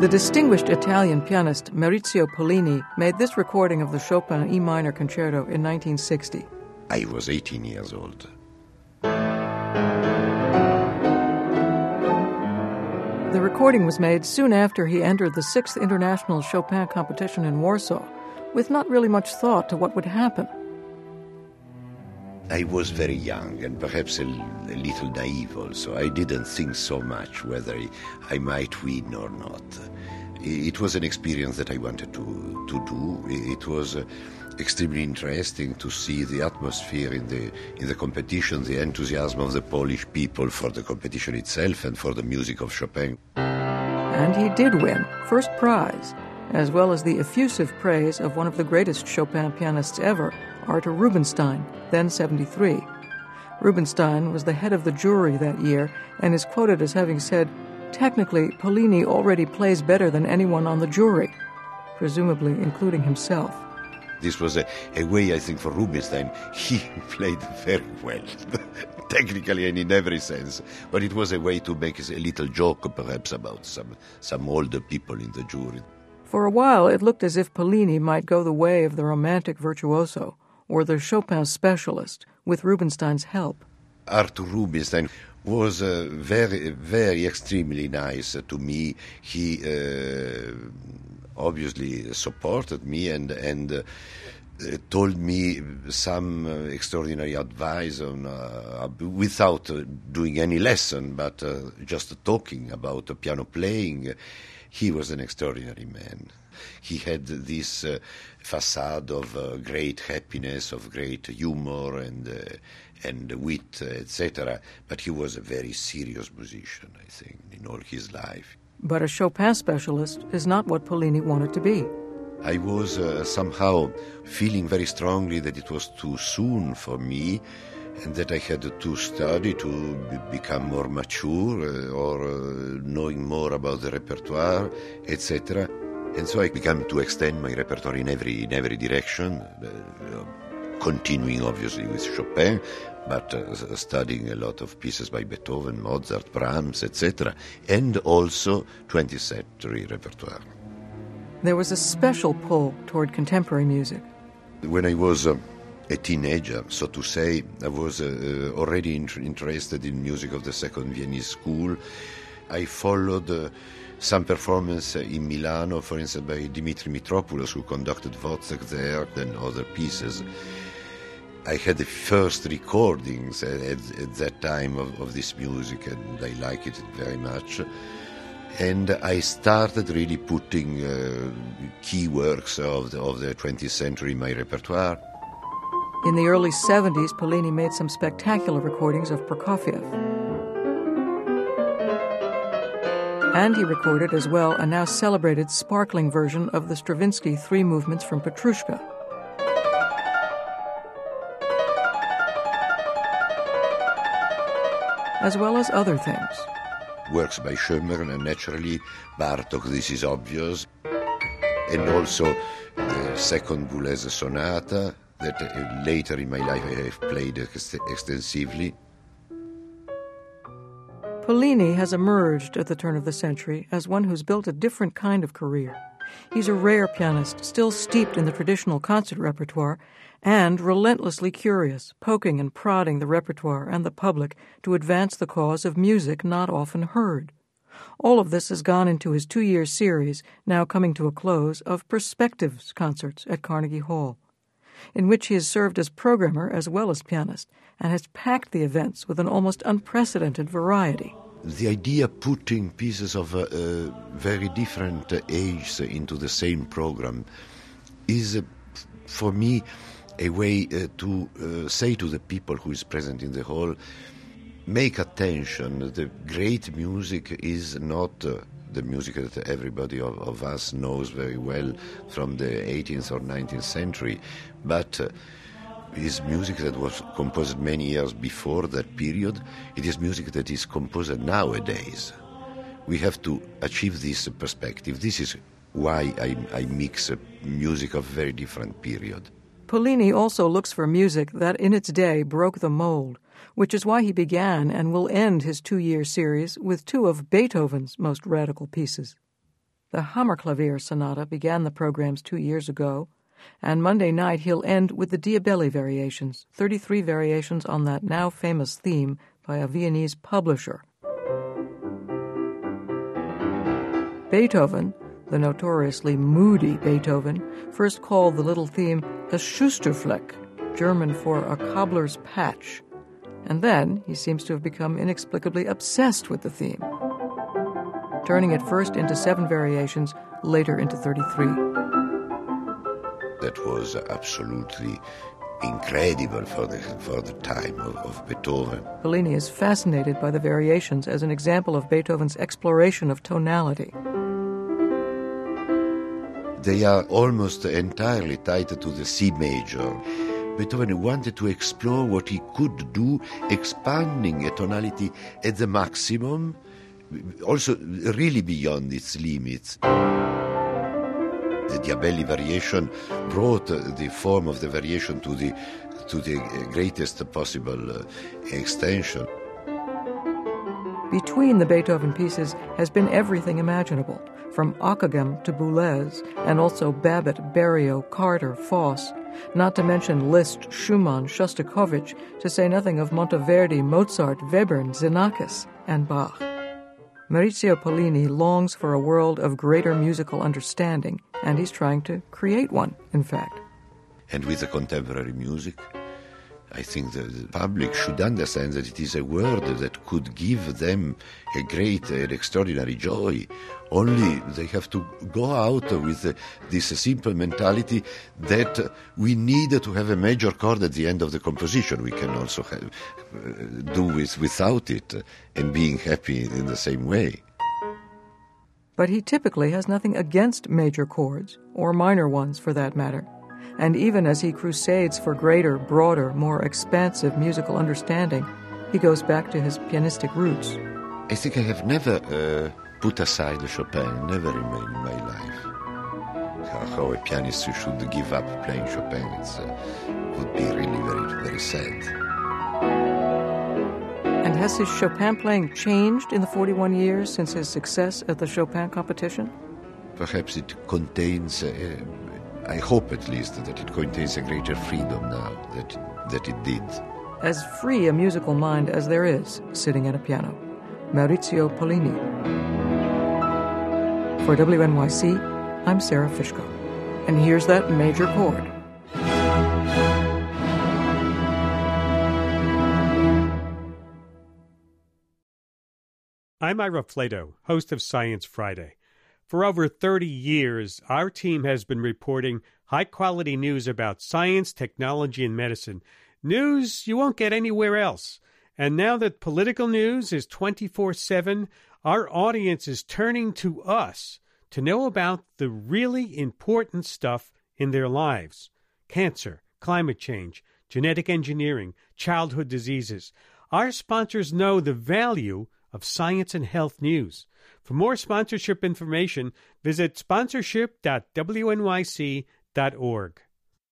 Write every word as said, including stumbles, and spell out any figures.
The distinguished Italian pianist Maurizio Pollini made this recording of the Chopin E minor concerto in nineteen sixty. I was eighteen years old. The recording was made soon after he entered the sixth International Chopin competition in Warsaw, with not really much thought to what would happen. I was very young and perhaps a, a little naive also. I didn't think so much whether I, I might win or not. It was an experience that I wanted to, to do. It was uh, extremely interesting to see the atmosphere in the, in the competition, the enthusiasm of the Polish people for the competition itself and for the music of Chopin. And he did win first prize, as well as the effusive praise of one of the greatest Chopin pianists ever, Artur Rubinstein, then seventy-three. Rubinstein was the head of the jury that year and is quoted as having said, "Technically, Pollini already plays better than anyone on the jury," presumably including himself. This was a, a way, I think, for Rubinstein. He played very well, technically and in every sense. But it was a way to make a little joke, perhaps, about some, some older people in the jury. For a while, it looked as if Pollini might go the way of the romantic virtuoso, or the Chopin specialist, with Rubinstein's help. Artur Rubinstein was uh, very, very extremely nice to me. He uh, obviously supported me and and uh, told me some uh, extraordinary advice on uh, without uh, doing any lesson, but uh, just talking about uh, piano playing. He was an extraordinary man. He had this uh, facade of uh, great happiness, of great humor and uh, and wit, uh, et cetera. But he was a very serious musician, I think, in all his life. But a Chopin specialist is not what Pollini wanted to be. I was uh, somehow feeling very strongly that it was too soon for me and that I had to study to be- become more mature uh, or uh, knowing more about the repertoire, et cetera. And so I began to extend my repertoire in every in every direction, uh, continuing obviously with Chopin, but uh, studying a lot of pieces by Beethoven, Mozart, Brahms, et cetera, and also twentieth century repertoire. There was a special pull toward contemporary music. When I was uh, a teenager, so to say, I was uh, already in- interested in music of the Second Viennese School. I followed uh, some performance in Milano, for instance, by Dimitri Mitropoulos, who conducted Wozzeck there, and other pieces. I had the first recordings at, at, at that time of, of this music, and I liked it very much. And I started really putting uh, key works of the, of the twentieth century in my repertoire. In the early seventies, Pollini made some spectacular recordings of Prokofiev. And he recorded as well a now celebrated sparkling version of the Stravinsky Three Movements from Petrushka. As well as other things. Works by Schoenberg and naturally Bartók, this is obvious. And also the second Boulez sonata that uh, later in my life I have played ex- extensively. Pollini has emerged at the turn of the century as one who's built a different kind of career. He's a rare pianist, still steeped in the traditional concert repertoire, and relentlessly curious, poking and prodding the repertoire and the public to advance the cause of music not often heard. All of this has gone into his two-year series, now coming to a close, of Perspectives concerts at Carnegie Hall, in which he has served as programmer as well as pianist, and has packed the events with an almost unprecedented variety. The idea of putting pieces of uh, uh, very different uh, ages into the same program is, uh, for me, a way uh, to uh, say to the people who is present in the hall, make attention, the great music is not uh, the music that everybody of, of us knows very well from the eighteenth or nineteenth century, but uh, is music that was composed many years before that period. It is music that is composed nowadays. We have to achieve this perspective. This is why I, I mix uh, music of very different period. Pollini also looks for music that in its day broke the mold, which is why he began and will end his two-year series with two of Beethoven's most radical pieces. The Hammerklavier Sonata began the programs two years ago, and Monday night he'll end with the Diabelli Variations, thirty-three variations on that now famous theme by a Viennese publisher. Beethoven, the notoriously moody Beethoven, first called the little theme a Schusterfleck, German for a cobbler's patch, and then he seems to have become inexplicably obsessed with the theme, turning it first into seven variations, later into thirty-three. That was absolutely incredible for the, for the time of, of Beethoven. Pollini is fascinated by the variations as an example of Beethoven's exploration of tonality. They are almost entirely tied to the C major. Beethoven wanted to explore what he could do, expanding a tonality at the maximum, also really beyond its limits. The Diabelli variation brought the form of the variation to the, to the greatest possible uh, extension. Between the Beethoven pieces has been everything imaginable, from Ockeghem to Boulez, and also Babbitt, Berio, Carter, Foss, not to mention Liszt, Schumann, Shostakovich, to say nothing of Monteverdi, Mozart, Webern, Xenakis, and Bach. Maurizio Pollini longs for a world of greater musical understanding, and he's trying to create one, in fact. And with the contemporary music, I think the, the public should understand that it is a word that could give them a great and extraordinary joy. Only they have to go out with uh, this simple mentality that uh, we need to have a major chord at the end of the composition. We can also have, uh, do with, without it uh, and being happy in the same way. But he typically has nothing against major chords, or minor ones for that matter. And even as he crusades for greater, broader, more expansive musical understanding, he goes back to his pianistic roots. I think I have never uh, put aside Chopin, never in my, in my life. How, how a pianist should give up playing Chopin, it uh, would be really very, very sad. And has his Chopin playing changed in the forty-one years since his success at the Chopin competition? Perhaps it contains... Uh, I hope at least that it contains a greater freedom now that, that it did. As free a musical mind as there is sitting at a piano. Maurizio Pollini. For W N Y C, I'm Sarah Fishko. And here's that major chord. I'm Ira Flato, host of Science Friday. For over thirty years, our team has been reporting high-quality news about science, technology, and medicine. News you won't get anywhere else. And now that political news is twenty-four seven, our audience is turning to us to know about the really important stuff in their lives. Cancer, climate change, genetic engineering, childhood diseases. Our sponsors know the value of science and health news. For more sponsorship information, visit sponsorship dot w n y c dot org.